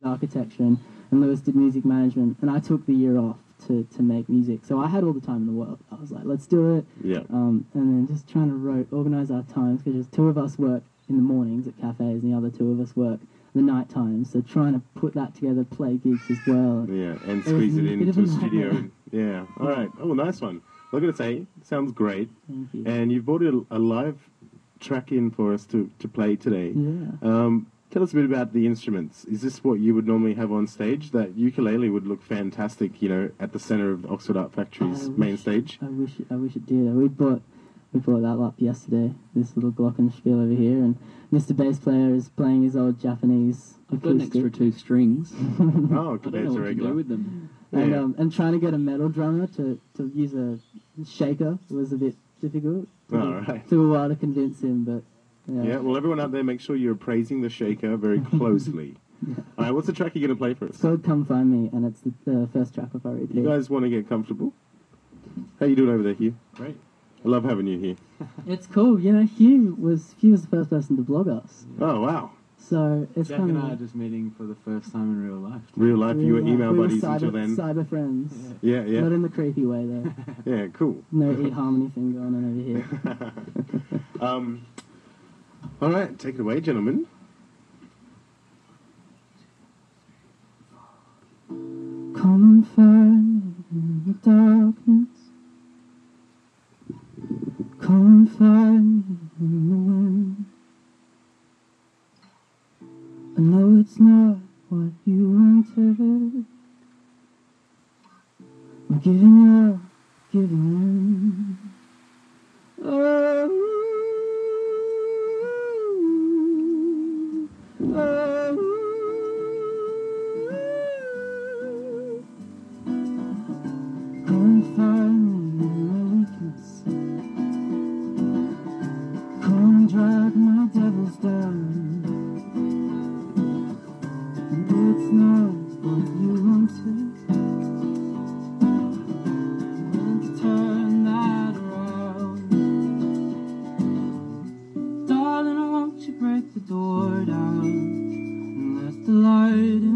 architecture, and Lewis did music management, and I took the year off to make music. So I had all the time in the world. I was like, let's do it. Yeah. And then just trying to organise our times, because two of us work in the mornings at cafes, and the other two of us work the night times. So trying to put that together, play gigs as well. Yeah, and squeeze it into a studio. Yeah. All right. Oh, nice one. Look at it, say, sounds great. Thank you. And you've brought a live track in for us to play today. Yeah. Tell us a bit about the instruments. Is this what you would normally have on stage? That ukulele would look fantastic, at the centre of Oxford Art Factory's main stage. I wish it did. We brought that up yesterday. This little glockenspiel over here, and Mr. Bass Player is playing his old Japanese acoustic. I've got an extra 2 strings. Oh, I don't know what to do with them. And trying to get a metal drummer to use a shaker was a bit difficult. Right. Took a while to convince him, but yeah. Well, everyone out there, make sure you're appraising the shaker very closely. All right, what's the track you're going to play for us? It's called Come Find Me, and it's the first track of our EP. You guys want to get comfortable? How you doing over there, Hugh? Great. I love having you here. It's cool. Hugh was the first person to blog us. Oh, wow. So it's Jack kind and of... I are just meeting for the first time in real life. Real life, you were email buddies until then. Cyber friends. Yeah. Not in the creepy way, though. Yeah, cool. No eHarmony thing going on over here. All right, take it away, gentlemen. Come and find me in the darkness. Come and find me in the wind. I know it's not what you wanted. I'm giving in. Oh. Come find me in my weakness. Come drag my devils down. And it's not what you wanted. And to turn that around, darling, won't you break the door down and let the light